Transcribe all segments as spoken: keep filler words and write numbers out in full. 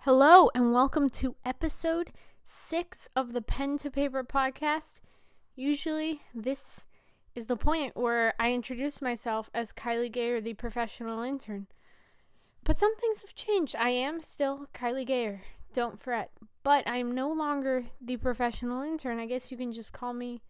Hello and welcome to episode six of the Pen to Paper podcast. Usually this is the point where I introduce myself as Kylie Gayer, the professional intern. But some things have changed. I am still Kylie Gayer, don't fret. But I am no longer the professional intern. I guess you can just call me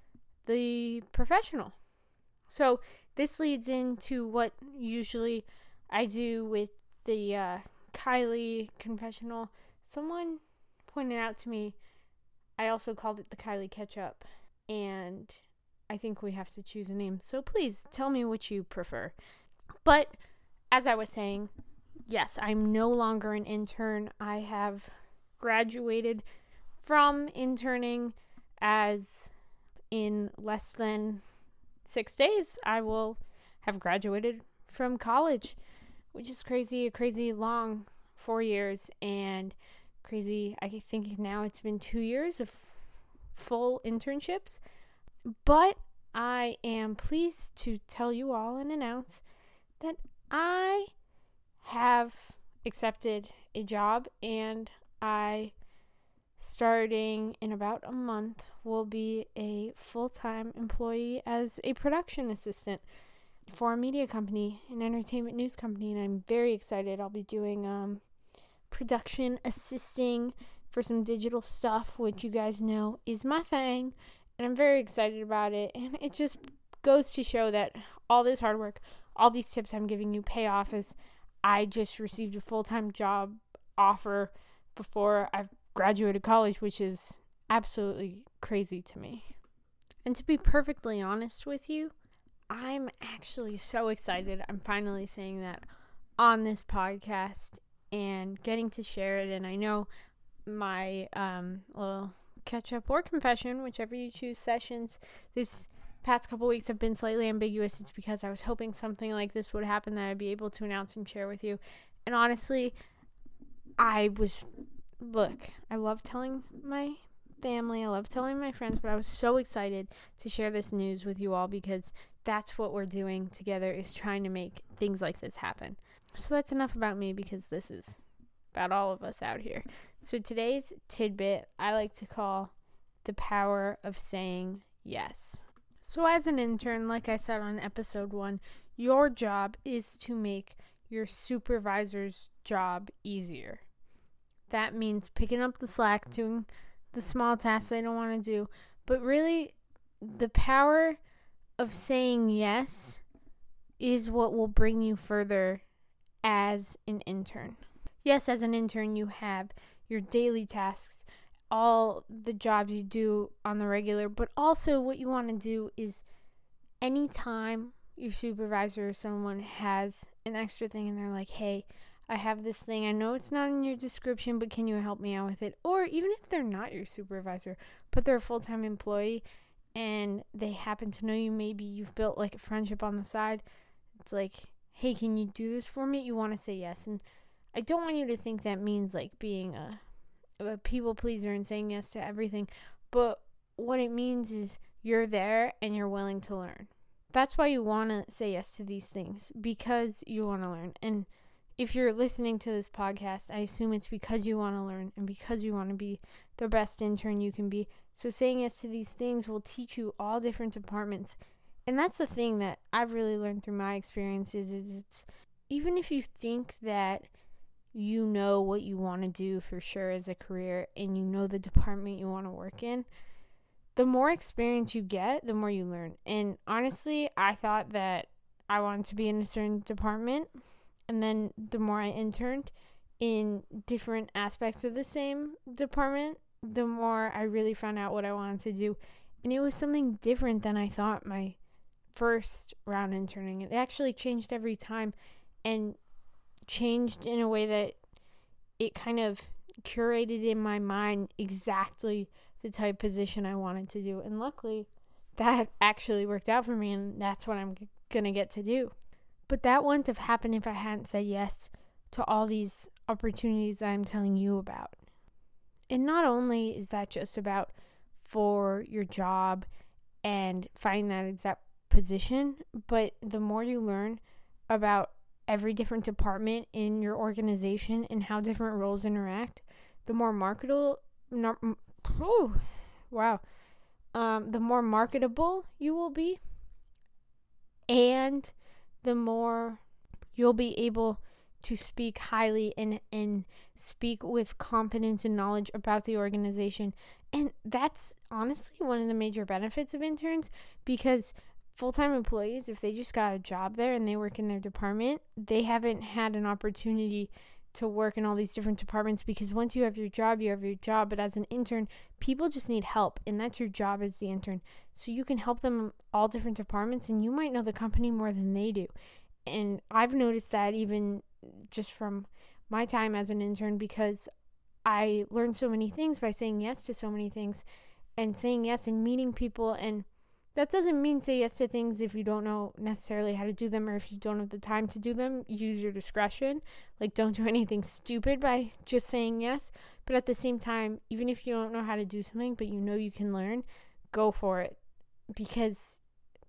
the professional. So this leads into what usually I do with the uh, Kylie confessional. Someone pointed out to me I also called it the Kylie Ketchup, and I think we have to choose a name. So please tell me what you prefer. But as I was saying, yes, I'm no longer an intern. I have graduated from interning, as in less than six days I will have graduated from college, which is crazy, a crazy long four years, and crazy, I think now it's been two years of full internships. But I am pleased to tell you all and announce that I have accepted a job, and I, starting in about a month, will be a full-time employee as a production assistant for a media company, an entertainment news company, and I'm very excited. I'll be doing um, production assisting for some digital stuff, which you guys know is my thing, and I'm very excited about it. And it just goes to show that all this hard work, all these tips I'm giving you pay off, as I just received a full-time job offer before I've graduated college, which is absolutely crazy to me. And to be perfectly honest with you, I'm actually so excited. I'm finally saying that on this podcast and getting to share it. And I know my um, little catch-up or confession, whichever you choose, sessions this past couple weeks have been slightly ambiguous. It's because I was hoping something like this would happen that I'd be able to announce and share with you. And honestly, I was, look, I love telling my family, I love telling my friends, but I was so excited to share this news with you all, because that's what we're doing together, is trying to make things like this happen. So that's enough about me, because this is about all of us out here. So today's tidbit I like to call the power of saying yes. So as an intern, like I said on episode one, your job is to make your supervisor's job easier. That means picking up the slack, doing the small tasks they don't want to do. But really, the power of saying yes is what will bring you further as an intern. Yes, as an intern, you have your daily tasks, all the jobs you do on the regular, but also what you want to do is anytime your supervisor or someone has an extra thing and they're like, hey, I have this thing, I know it's not in your description, but can you help me out with it? Or even if they're not your supervisor, but they're a full-time employee and they happen to know you, maybe you've built like a friendship on the side, it's like, hey, can you do this for me? You want to say yes. And I don't want you to think that means like being a, a people pleaser and saying yes to everything, but what it means is you're there and you're willing to learn. That's why you want to say yes to these things, because you want to learn. And if you're listening to this podcast, I assume it's because you want to learn and because you want to be the best intern you can be. So saying yes to these things will teach you all different departments. And that's the thing that I've really learned through my experiences, is it's, even if you think that you know what you want to do for sure as a career and you know the department you want to work in, the more experience you get, the more you learn. And honestly, I thought that I wanted to be in a certain department, and then the more I interned in different aspects of the same department, the more I really found out what I wanted to do. And it was something different than I thought my first round interning. It actually changed every time, and changed in a way that it kind of curated in my mind exactly the type of position I wanted to do. And luckily, that actually worked out for me, and that's what I'm g- going to get to do. But that wouldn't have happened if I hadn't said yes to all these opportunities that I'm telling you about. And not only is that just about for your job and finding that exact position, but the more you learn about every different department in your organization and how different roles interact, the more marketable, no, oh, wow, um, the more marketable you will be, and the more you'll be able to speak highly and, and speak with confidence and knowledge about the organization. And that's honestly one of the major benefits of interns, because full-time employees, if they just got a job there and they work in their department, they haven't had an opportunity to work in all these different departments, because once you have your job, you have your job. But as an intern, people just need help, and that's your job as the intern. So you can help them in all different departments, and you might know the company more than they do. And I've noticed that even just from my time as an intern, because I learned so many things by saying yes to so many things, and saying yes and meeting people. And that doesn't mean say yes to things if you don't know necessarily how to do them, or if you don't have the time to do them. Use your discretion. Like, don't do anything stupid by just saying yes. But at the same time, even if you don't know how to do something, but you know you can learn, go for it. Because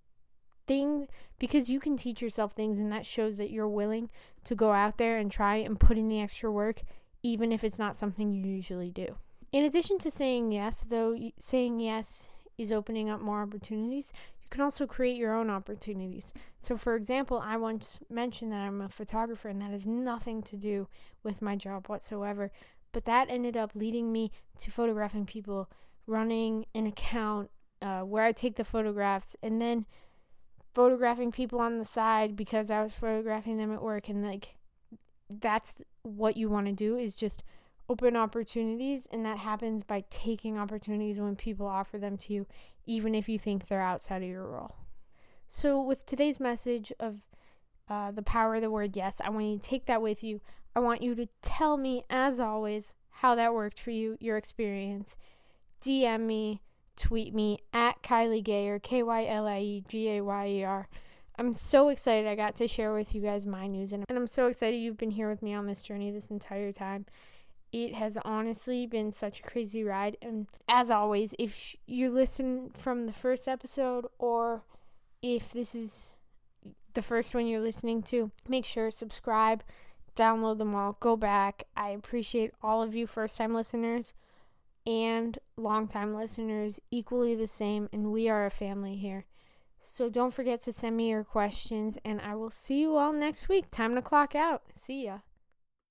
thing because you can teach yourself things, and that shows that you're willing to go out there and try and put in the extra work, even if it's not something you usually do. In addition to saying yes, though, saying yes is opening up more opportunities, you can also create your own opportunities. So, for example, I once mentioned that I'm a photographer, and that has nothing to do with my job whatsoever, but that ended up leading me to photographing people, running an account uh, where I take the photographs, and then photographing people on the side because I was photographing them at work. And like, that's what you want to do, is just open opportunities, and that happens by taking opportunities when people offer them to you, even if you think they're outside of your role. So with today's message of uh, the power of the word yes, I want you to take that with you. I want you to tell me, as always, how that worked for you, your experience. D M me, tweet me at Kylie Gayer, K Y L I E G A Y E R. I'm so excited I got to share with you guys my news, and I'm so excited you've been here with me on this journey this entire time. It has honestly been such a crazy ride. And as always, if you listen from the first episode, or if this is the first one you're listening to, make sure subscribe, download them all, go back. I appreciate all of you first-time listeners and long-time listeners equally the same, and we are a family here. So don't forget to send me your questions, and I will see you all next week. Time to clock out. See ya.